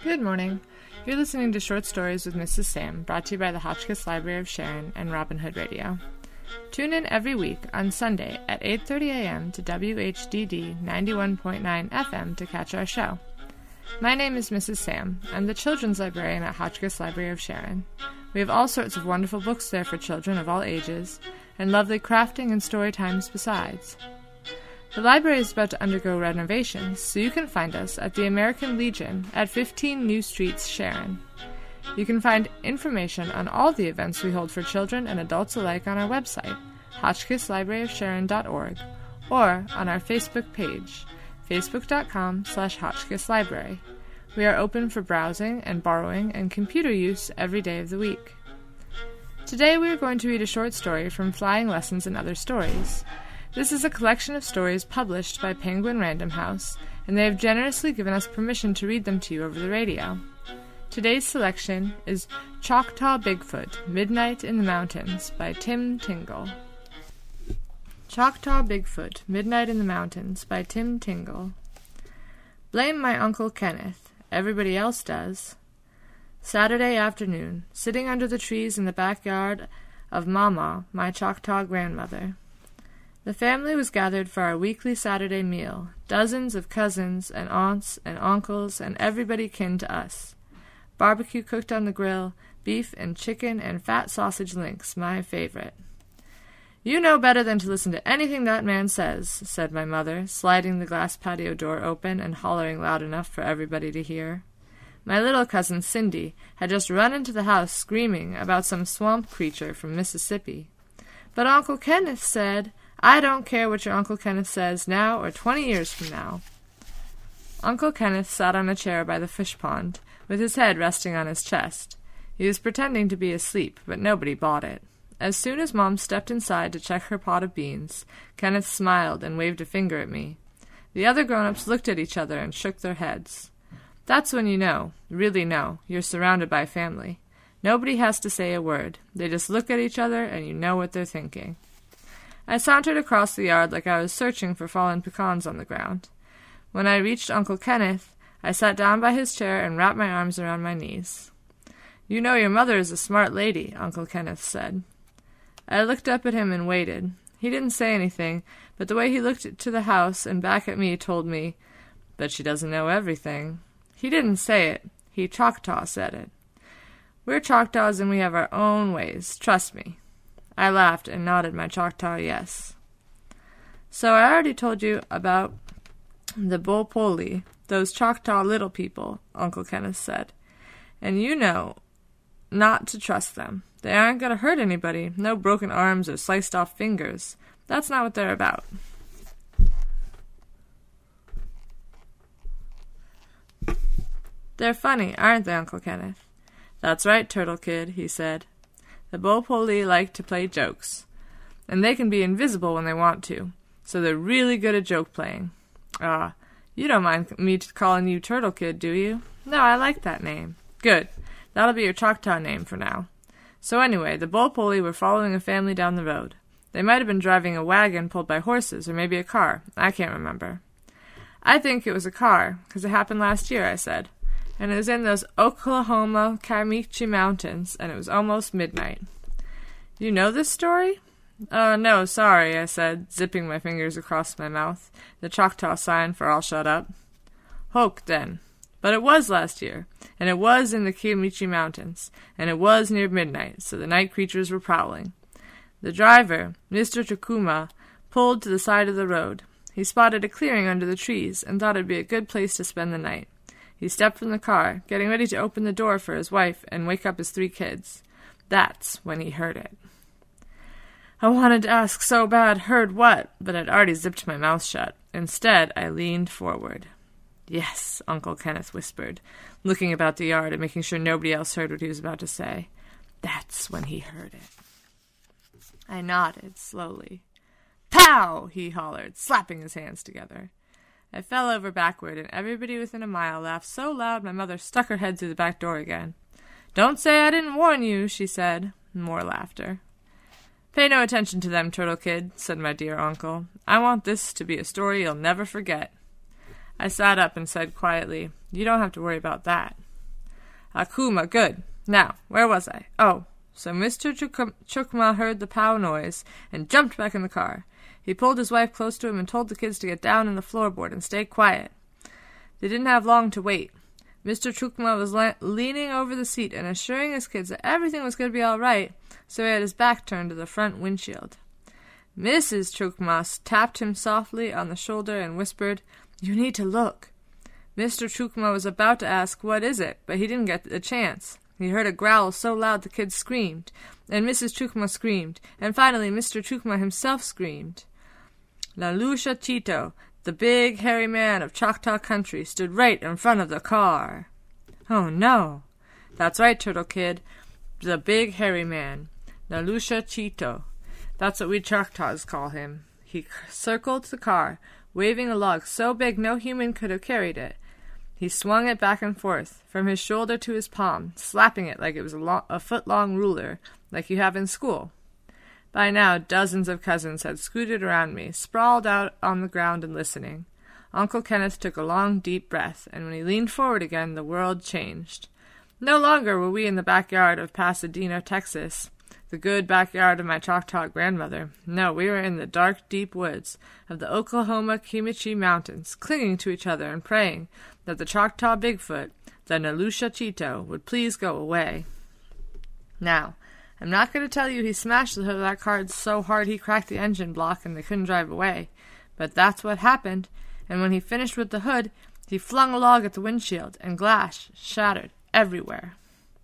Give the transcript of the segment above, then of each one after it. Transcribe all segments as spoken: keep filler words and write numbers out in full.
Good morning. You're listening to Short Stories with Missus Sam, brought to you by the Hotchkiss Library of Sharon and Robin Hood Radio. Tune in every week on Sunday at eight thirty a.m. to W H D D ninety-one point nine F M to catch our show. My name is Missus Sam. I'm the children's librarian at Hotchkiss Library of Sharon. We have all sorts of wonderful books there for children of all ages, and lovely crafting and story times besides. The library is about to undergo renovations, so you can find us at the American Legion at fifteen New Streets, Sharon. You can find information on all the events we hold for children and adults alike on our website, hotchkiss library of sharon dot org, or on our Facebook page, facebook.com slash hotchkisslibrary. We are open for browsing and borrowing and computer use every day of the week. Today we are going to read a short story from Flying Lessons and Other Stories. This is a collection of stories published by Penguin Random House, and they have generously given us permission to read them to you over the radio. Today's selection is Choctaw Bigfoot, Midnight in the Mountains by Tim Tingle. Choctaw Bigfoot, Midnight in the Mountains by Tim Tingle. Blame my Uncle Kenneth. Everybody else does. Saturday afternoon, sitting under the trees in the backyard of Mama, my Choctaw grandmother. The family was gathered for our weekly Saturday meal, dozens of cousins and aunts and uncles and everybody kin to us. Barbecue cooked on the grill, beef and chicken and fat sausage links, my favorite. You know better than to listen to anything that man says, said my mother, sliding the glass patio door open and hollering loud enough for everybody to hear. My little cousin Cindy had just run into the house screaming about some swamp creature from Mississippi. But Uncle Kenneth said, I don't care what your Uncle Kenneth says now or twenty years from now. Uncle Kenneth sat on a chair by the fish pond, with his head resting on his chest. He was pretending to be asleep, but nobody bought it. As soon as Mom stepped inside to check her pot of beans, Kenneth smiled and waved a finger at me. The other grown-ups looked at each other and shook their heads. That's when you know, really know, you're surrounded by family. Nobody has to say a word. They just look at each other and you know what they're thinking. I sauntered across the yard like I was searching for fallen pecans on the ground. When I reached Uncle Kenneth, I sat down by his chair and wrapped my arms around my knees. You know your mother is a smart lady, Uncle Kenneth said. I looked up at him and waited. He didn't say anything, but the way he looked to the house and back at me told me, but she doesn't know everything. He didn't say it. He Choctaw said it. We're Choctaws and we have our own ways, trust me. I laughed and nodded my Choctaw yes. So I already told you about the Bo-Poli, those Choctaw little people, Uncle Kenneth said. And you know not to trust them. They aren't going to hurt anybody, no broken arms or sliced off fingers. That's not what they're about. They're funny, aren't they, Uncle Kenneth? That's right, Turtle Kid, he said. The Bo-Poli like to play jokes, and they can be invisible when they want to, so they're really good at joke playing. Ah, you don't mind me calling you Turtle Kid, do you? No, I like that name. Good. That'll be your Choctaw name for now. So anyway, the Bo-Poli were following a family down the road. They might have been driving a wagon pulled by horses, or maybe a car. I can't remember. I think it was a car, because it happened last year, I said. And it was in those Oklahoma Campeche Mountains, and it was almost midnight. You know this story? Uh, no, sorry, I said, zipping my fingers across my mouth, the Choctaw sign for I'll shut up. Hoke, then. But it was last year, and it was in the Campeche Mountains, and it was near midnight, so the night creatures were prowling. The driver, Mister Takuma, pulled to the side of the road. He spotted a clearing under the trees, and thought it'd be a good place to spend the night. He stepped from the car, getting ready to open the door for his wife and wake up his three kids. That's when he heard it. I wanted to ask so bad, heard what, but I'd already zipped my mouth shut. Instead, I leaned forward. Yes, Uncle Kenneth whispered, looking about the yard and making sure nobody else heard what he was about to say. That's when he heard it. I nodded slowly. Pow! He hollered, slapping his hands together. I fell over backward, and everybody within a mile laughed so loud my mother stuck her head through the back door again. Don't say I didn't warn you, she said. More laughter. Pay no attention to them, Turtle Kid, said my dear uncle. I want this to be a story you'll never forget. I sat up and said quietly, You don't have to worry about that. Akuma, good. Now, where was I? Oh, so Mister Chuk- Chukma heard the pow noise and jumped back in the car. He pulled his wife close to him and told the kids to get down on the floorboard and stay quiet. They didn't have long to wait. Mister Chukma was le- leaning over the seat and assuring his kids that everything was going to be all right, so he had his back turned to the front windshield. Missus Chukma tapped him softly on the shoulder and whispered, "You need to look." Mister Chukma was about to ask, "What is it?" but he didn't get a chance. He heard a growl so loud the kids screamed, and Missus Chukma screamed, and finally Mister Chukma himself screamed. Nalusha Cheeto, the big, hairy man of Choctaw Country, stood right in front of the car. Oh, no. That's right, Turtle Kid. The big, hairy man. Nalusha Cheeto. That's what we Choctaws call him. He circled the car, waving a log so big no human could have carried it. He swung it back and forth, from his shoulder to his palm, slapping it like it was a, lo- a foot-long ruler, like you have in school. By now, dozens of cousins had scooted around me, sprawled out on the ground and listening. Uncle Kenneth took a long, deep breath, and when he leaned forward again, the world changed. No longer were we in the backyard of Pasadena, Texas, the good backyard of my Choctaw grandmother. No, we were in the dark, deep woods of the Oklahoma Kimachi Mountains, clinging to each other and praying that the Choctaw Bigfoot, the Nalusha Cheeto, would please go away. Now, I'm not going to tell you he smashed the hood of that car so hard he cracked the engine block and they couldn't drive away, but that's what happened, and when he finished with the hood, he flung a log at the windshield, and glass shattered everywhere.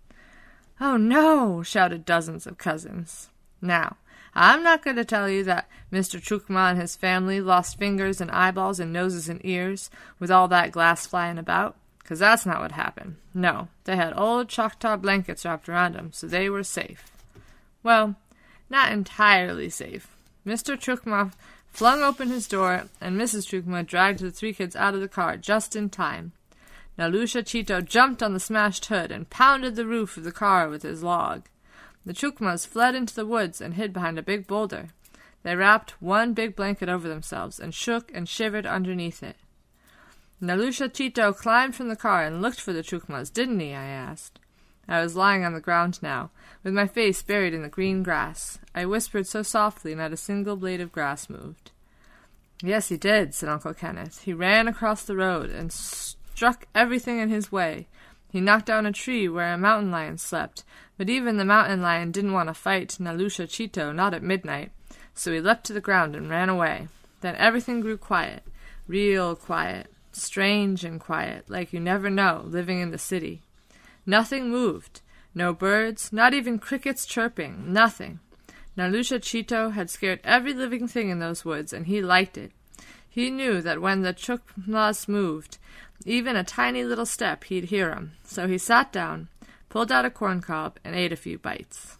"Oh, no!" shouted dozens of cousins. Now, I'm not going to tell you that Mister Chukma and his family lost fingers and eyeballs and noses and ears with all that glass flying about, because that's not what happened. No, they had old Choctaw blankets wrapped around them, so they were safe. Well, not entirely safe. Mister Chukma flung open his door, and Missus Chukma dragged the three kids out of the car just in time. Nalusha Cheeto jumped on the smashed hood and pounded the roof of the car with his log. The Chukmas fled into the woods and hid behind a big boulder. They wrapped one big blanket over themselves and shook and shivered underneath it. Nalusha Cheeto climbed from the car and looked for the Chukmas, didn't he? I asked. I was lying on the ground now, with my face buried in the green grass. I whispered so softly not a single blade of grass moved. "Yes, he did," said Uncle Kenneth. "He ran across the road and struck everything in his way. He knocked down a tree where a mountain lion slept, but even the mountain lion didn't want to fight Nalusha Cheeto, not at midnight, so he leapt to the ground and ran away. Then everything grew quiet, real quiet, strange and quiet, like you never know, living in the city. Nothing moved, no birds, not even crickets chirping, nothing. Nalusha Cheeto had scared every living thing in those woods, and he liked it. He knew that when the Chukmas moved, even a tiny little step, he'd hear 'em. So he sat down, pulled out a corn cob, and ate a few bites.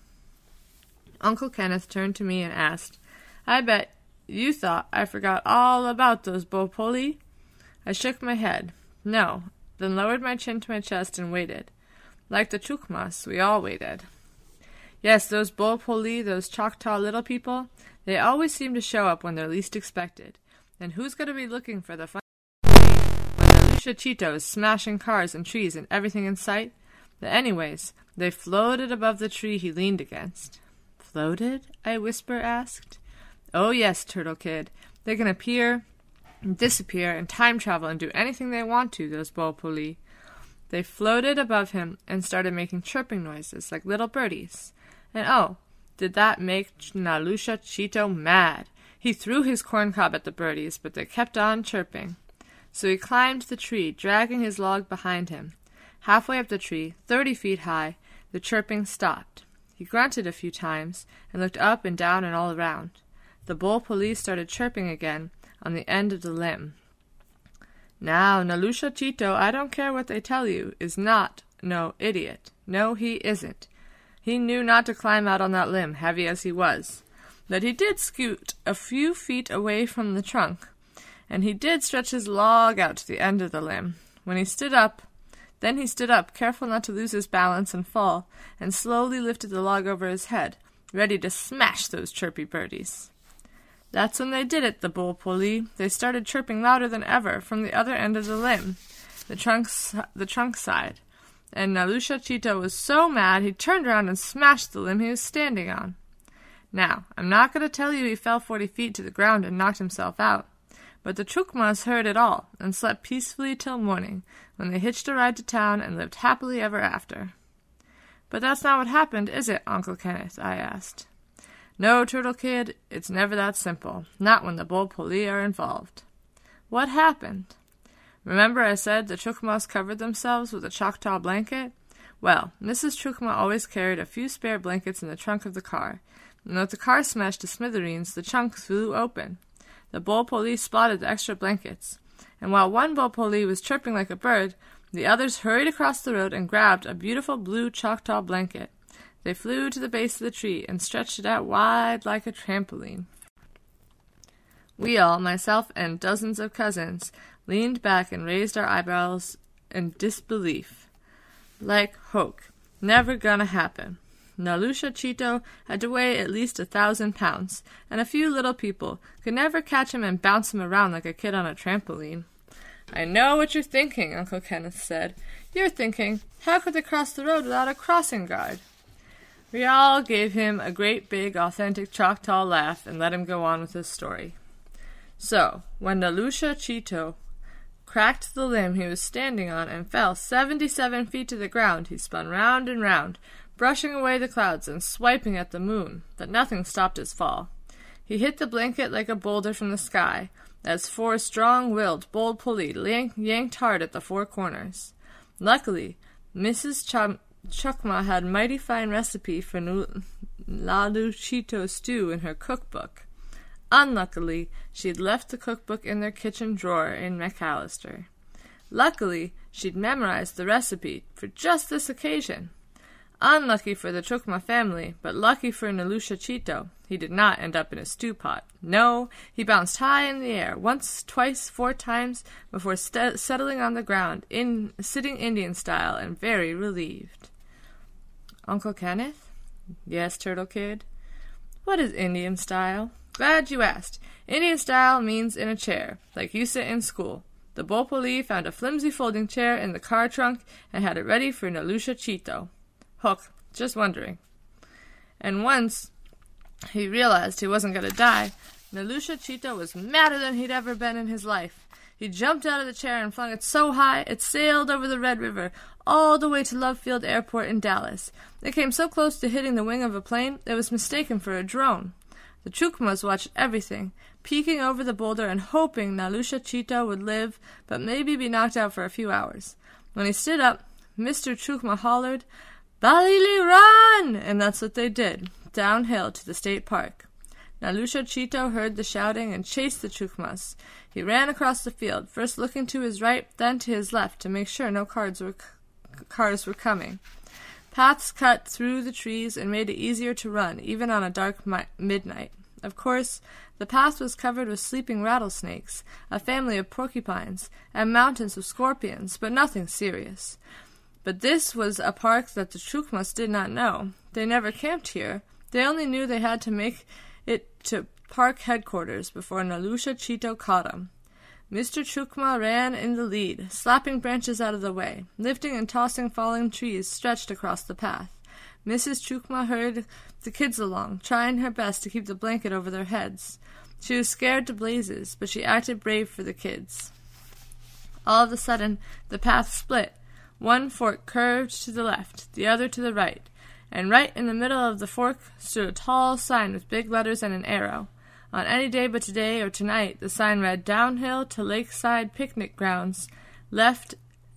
Uncle Kenneth turned to me and asked, "I bet you thought I forgot all about those Bopoli?" I shook my head. No, then lowered my chin to my chest and waited. Like the Chukmas, we all waited. Yes, those Bopoli, those Choctaw little people, they always seem to show up when they're least expected. And who's going to be looking for the fun when Nalusha Cheeto is smashing cars and trees and everything in sight? But anyways, they floated above the tree he leaned against. Floated? I whisper asked. Oh yes, Turtle Kid. They can appear and disappear and time travel and do anything they want to, those Bopoli. They floated above him and started making chirping noises like little birdies. And oh, did that make Nalusha Cheeto mad! He threw his corncob at the birdies, but they kept on chirping. So he climbed the tree, dragging his log behind him. Halfway up the tree, thirty feet high, the chirping stopped. He grunted a few times and looked up and down and all around. The Bopoli started chirping again on the end of the limb. Now, Nalusha Cheeto, I don't care what they tell you, is not no idiot. No, he isn't. He knew not to climb out on that limb, heavy as he was. But he did scoot a few feet away from the trunk, and he did stretch his log out to the end of the limb. When he stood up, then he stood up, careful not to lose his balance and fall, and slowly lifted the log over his head, ready to smash those chirpy birdies. That's when they did it, the Bopoli. They started chirping louder than ever from the other end of the limb, the trunk, the trunk side. and Nalusha Cheeto was so mad he turned around and smashed the limb he was standing on. Now, I'm not going to tell you he fell forty feet to the ground and knocked himself out, but the Chukmas heard it all and slept peacefully till morning, when they hitched a ride to town and lived happily ever after. But that's not what happened, is it, Uncle Kenneth? I asked. No, Turtle Kid, it's never that simple, not when the Bol Poli are involved. What happened? Remember I said the Chukmas covered themselves with a Choctaw blanket? Well, Missus Chukma always carried a few spare blankets in the trunk of the car, and with the car smashed to smithereens, the chunks flew open. The Bol Poli spotted the extra blankets, and while one Bol Poli was chirping like a bird, the others hurried across the road and grabbed a beautiful blue Choctaw blanket. They flew to the base of the tree and stretched it out wide like a trampoline. We all, myself and dozens of cousins, leaned back and raised our eyebrows in disbelief. Like hoke. Never gonna happen. Nalusha Cheeto had to weigh at least a thousand pounds, and a few little people could never catch him and bounce him around like a kid on a trampoline. I know what you're thinking, Uncle Kenneth said. You're thinking, how could they cross the road without a crossing guard? We all gave him a great big authentic Choctaw laugh and let him go on with his story. So, when Nalusha Cheeto cracked the limb he was standing on and fell seventy-seven feet to the ground, he spun round and round, brushing away the clouds and swiping at the moon, but nothing stopped his fall. He hit the blanket like a boulder from the sky, as four strong-willed Bol Poli yanked hard at the four corners. Luckily, Missus Ch- Chukma had a mighty fine recipe for Nalusha Cheeto stew in her cookbook. Unluckily, she'd left the cookbook in their kitchen drawer in McAllister. Luckily, she'd memorized the recipe for just this occasion. Unlucky for the Chukma family, but lucky for Nalusha Cheeto, he did not end up in a stew pot. No, he bounced high in the air, once, twice, four times, before st- settling on the ground, in sitting Indian style, and very relieved. Uncle Kenneth? Yes, Turtle Kid? What is Indian style? Glad you asked. Indian style means in a chair, like you sit in school. The Bol Poli found a flimsy folding chair in the car trunk and had it ready for Nalusha Cheeto. Hook, just wondering. And once he realized he wasn't going to die, Nalusha Cheeto was madder than he'd ever been in his life. He jumped out of the chair and flung it so high it sailed over the Red River, all the way to Love Field Airport in Dallas. It came so close to hitting the wing of a plane, it was mistaken for a drone. The Chukmas watched everything, peeking over the boulder and hoping Nalusha Cheeto would live, but maybe be knocked out for a few hours. When he stood up, Mister Chukma hollered, "Balili, run!" And that's what they did, downhill to the state park. Nalusha Cheeto heard the shouting and chased the Chukmas. He ran across the field, first looking to his right, then to his left, to make sure no cars were, c- cars were coming. Paths cut through the trees and made it easier to run, even on a dark mi- midnight. Of course, the path was covered with sleeping rattlesnakes, a family of porcupines, and mountains of scorpions, but nothing serious. But this was a park that the Chukmas did not know. They never camped here. They only knew they had to make it to park headquarters before Nalusha Cheeto caught him. Mister Chukma ran in the lead, slapping branches out of the way, lifting and tossing falling trees stretched across the path. Missus Chukma hurried the kids along, trying her best to keep the blanket over their heads. She was scared to blazes, but she acted brave for the kids. All of a sudden, the path split. One fork curved to the left, the other to the right, and right in the middle of the fork stood a tall sign with big letters and an arrow. On any day but today or tonight, the sign read, "Downhill to Lakeside Picnic Grounds," left,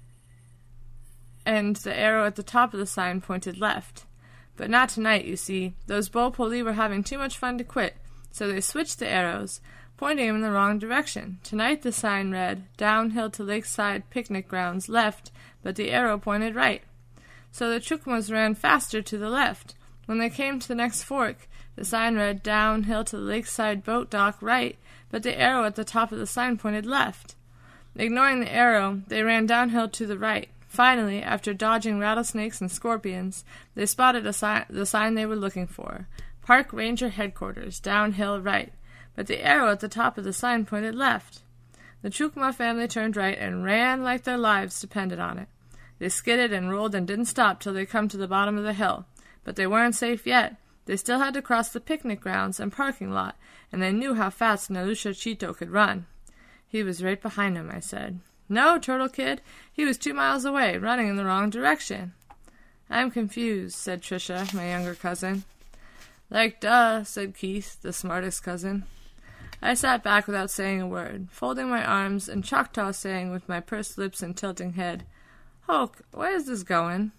and the arrow at the top of the sign pointed left. But not tonight, you see. Those Bol Poli were having too much fun to quit, so they switched the arrows, pointing them in the wrong direction. Tonight the sign read, "Downhill to Lakeside Picnic Grounds," left, but the arrow pointed right. So the Chukmas ran faster to the left. When they came to the next fork, the sign read, "Downhill to the Lakeside Boat Dock," right, but the arrow at the top of the sign pointed left. Ignoring the arrow, they ran downhill to the right. Finally, after dodging rattlesnakes and scorpions, they spotted a si- the sign they were looking for, "Park Ranger Headquarters, downhill right," but the arrow at the top of the sign pointed left. The Chukma family turned right and ran like their lives depended on it. They skidded and rolled and didn't stop till they come to the bottom of the hill. But they weren't safe yet. They still had to cross the picnic grounds and parking lot, and they knew how fast Nalusha Cheeto could run. He was right behind him, I said. No, Turtle Kid, he was two miles away, running in the wrong direction. I'm confused, said Tricia, my younger cousin. Like duh, said Keith, the smartest cousin. I sat back without saying a word, folding my arms and Choctaw saying with my pursed lips and tilting head, Hulk, where is this going?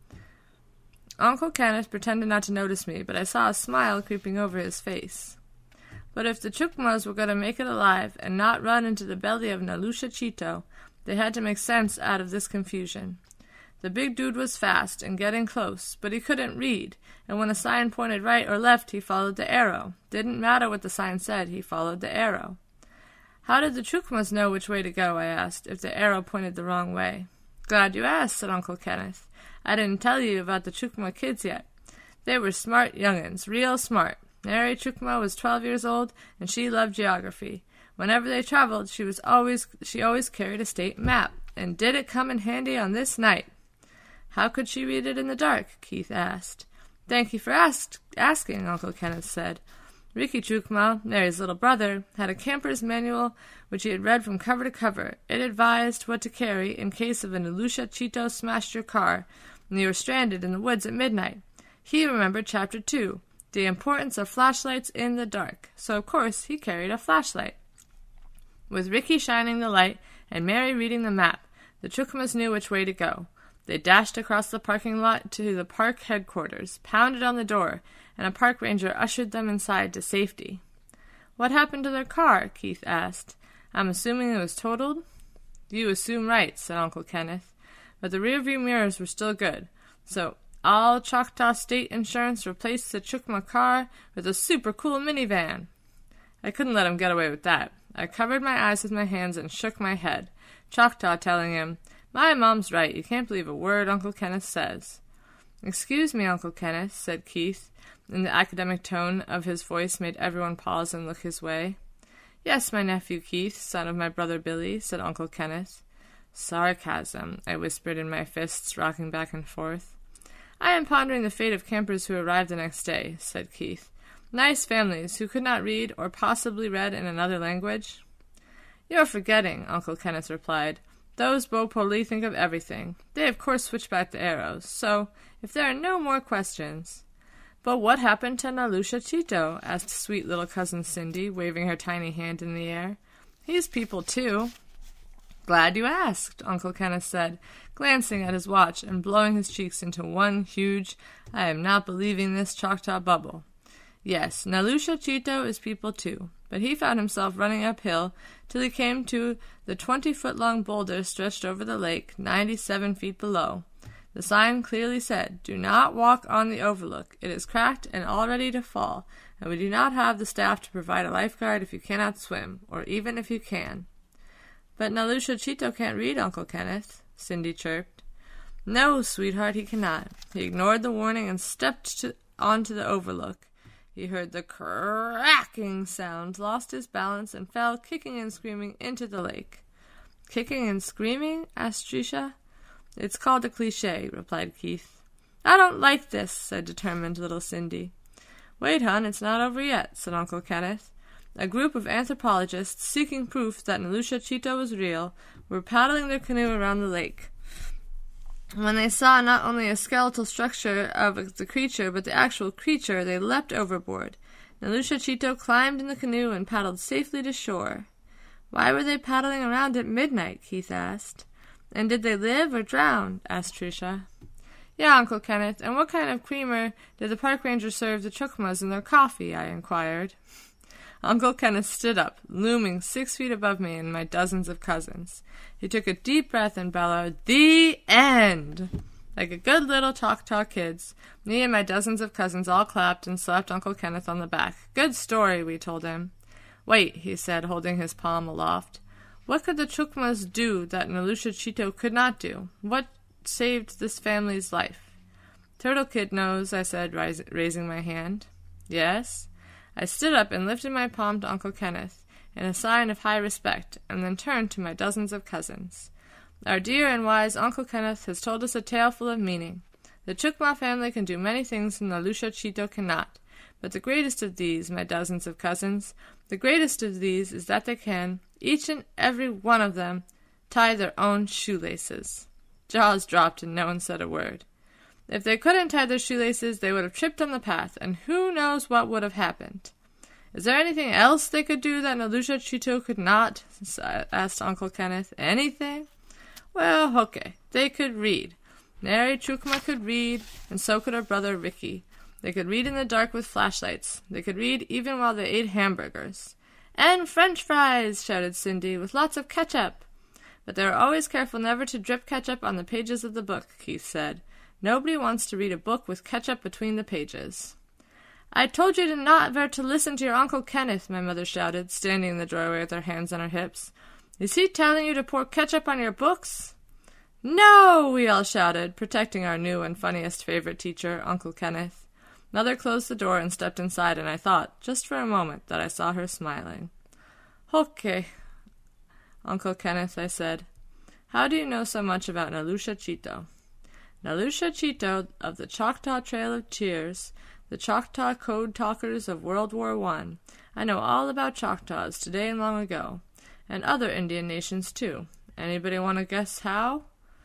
Uncle Kenneth pretended not to notice me, but I saw a smile creeping over his face. But if the Chukmas were going to make it alive and not run into the belly of Nalusha Cheeto, they had to make sense out of this confusion. The big dude was fast and getting close, but he couldn't read, and when a sign pointed right or left, he followed the arrow. Didn't matter what the sign said, he followed the arrow. How did the Chukmas know which way to go, I asked, if the arrow pointed the wrong way? Glad you asked, said Uncle Kenneth. I didn't tell you about the Chukma kids yet. They were smart young'uns, real smart. Mary Chukma was twelve years old, and she loved geography. Whenever they traveled, she was always she always carried a state map, and did it come in handy on this night? How could she read it in the dark? Keith asked. Thank you for ask, asking, Uncle Kenneth said. Ricky Chukma, Mary's little brother, had a camper's manual which he had read from cover to cover. It advised what to carry in case of a Nalusha Cheeto smashed your car, and you were stranded in the woods at midnight. He remembered Chapter two, the importance of flashlights in the dark, so of course he carried a flashlight. With Ricky shining the light and Mary reading the map, the Chukmas knew which way to go. They dashed across the parking lot to the park headquarters, pounded on the door, and a park ranger ushered them inside to safety. What happened to their car? Keith asked. I'm assuming it was totaled? You assume right, said Uncle Kenneth. But the rearview mirrors were still good, so all Choctaw State Insurance replaced the Chukma car with a super cool minivan. I couldn't let him get away with that. I covered my eyes with my hands and shook my head, Choctaw telling him, My mom's right, you can't believe a word Uncle Kenneth says. Excuse me, Uncle Kenneth, said Keith, and the academic tone of his voice made everyone pause and look his way. Yes, my nephew Keith, son of my brother Billy, said Uncle Kenneth. Sarcasm, I whispered in my fists, rocking back and forth. I am pondering the fate of campers who arrived the next day, said Keith. Nice families who could not read or possibly read in another language. You're forgetting, Uncle Kenneth replied. Those Bo-Poli think of everything. They of course switch back the arrows, so if there are no more questions. But what happened to Nalusha Cheeto? Asked sweet little cousin Cindy, waving her tiny hand in the air. He's people too. Glad you asked, Uncle Kenneth said, glancing at his watch and blowing his cheeks into one huge, I am not believing this Choctaw bubble. Yes, Nalusha Cheeto is people too, but he found himself running uphill till he came to the twenty-foot-long boulder stretched over the lake, ninety-seven feet below. The sign clearly said, Do not walk on the overlook. It is cracked and all ready to fall, and we do not have the staff to provide a lifeguard if you cannot swim, or even if you can. But Nalusha Cheeto can't read, Uncle Kenneth, Cindy chirped. No, sweetheart, he cannot. He ignored the warning and stepped to, onto the overlook. He heard the cracking sound, lost his balance, and fell kicking and screaming into the lake. Kicking and screaming? Asked Tricia. It's called a cliché, replied Keith. I don't like this, said determined little Cindy. Wait, hon, it's not over yet, said Uncle Kenneth. A group of anthropologists, seeking proof that Nalusha Cheeto was real, were paddling their canoe around the lake. When they saw not only a skeletal structure of the creature, but the actual creature, they leapt overboard. Nalusha Cheeto climbed in the canoe and paddled safely to shore. Why were they paddling around at midnight? Keith asked. And did they live or drown? Asked Tricia. Yeah, Uncle Kenneth, and what kind of creamer did the park ranger serve the Chukmas in their coffee? I inquired. Uncle Kenneth stood up, looming six feet above me and my dozens of cousins. He took a deep breath and bellowed, The end! Like a good little Choctaw kids, me and my dozens of cousins all clapped and slapped Uncle Kenneth on the back. Good story, we told him. Wait, he said, holding his palm aloft. What could the Chukmas do that Nalusha Cheeto could not do? What saved this family's life? Turtle Kid knows, I said, ris- raising my hand. Yes? I stood up and lifted my palm to Uncle Kenneth in a sign of high respect, and then turned to my dozens of cousins. Our dear and wise Uncle Kenneth has told us a tale full of meaning. The Chukma family can do many things and the Lusha Chito cannot. But the greatest of these, my dozens of cousins, the greatest of these is that they can, each and every one of them, tie their own shoelaces. Jaws dropped and no one said a word. If they couldn't tie their shoelaces, they would have tripped on the path, and who knows what would have happened. Is there anything else they could do that Nalusha Chito could not? Asked Uncle Kenneth. Anything? Well, okay. They could read. Nary Chukma could read, and so could her brother Ricky. They could read in the dark with flashlights. They could read even while they ate hamburgers. And French fries, shouted Cindy, with lots of ketchup. But they were always careful never to drip ketchup on the pages of the book, Keith said. Nobody wants to read a book with ketchup between the pages. I told you to not ver to listen to your Uncle Kenneth, my mother shouted, standing in the doorway with her hands on her hips. Is he telling you to pour ketchup on your books? No, we all shouted, protecting our new and funniest favorite teacher, Uncle Kenneth. Mother closed the door and stepped inside, and I thought, just for a moment, that I saw her smiling. Okay, Uncle Kenneth, I said. How do you know so much about Nalusha Chito? Nalusha Chito of the Choctaw Trail of Cheers, the Choctaw Code Talkers of World War One. I know all about Choctaws today and long ago, and other Indian nations, too. Anybody want to guess how?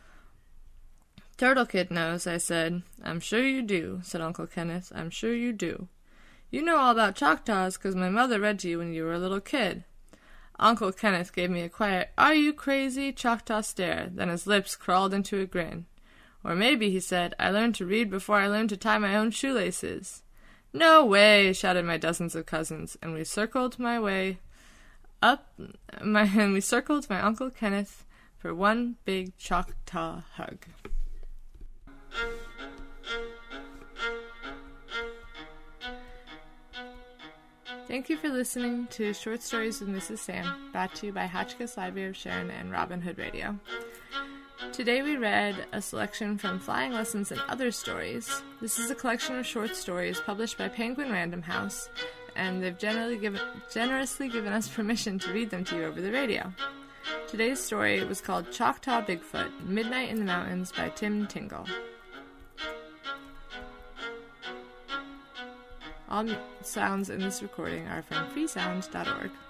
Turtle Kid knows, I said. I'm sure you do, said Uncle Kenneth. I'm sure you do. You know all about Choctaws because my mother read to you when you were a little kid. Uncle Kenneth gave me a quiet, are you crazy, Choctaw stare, then his lips crawled into a grin. Or maybe, he said, I learned to read before I learned to tie my own shoelaces. No way, shouted my dozens of cousins, and we circled my way up, my, and we circled my Uncle Kenneth for one big Choctaw hug. Thank you for listening to Short Stories with Missus Sam, brought to you by Hotchkiss Library of Sharon and Robin Hood Radio. Today we read a selection from Flying Lessons and Other Stories. This is a collection of short stories published by Penguin Random House, and they've generally given, generously given us permission to read them to you over the radio. Today's story was called Choctaw Bigfoot, Midnight in the Mountains by Tim Tingle. All sounds in this recording are from freesound dot org.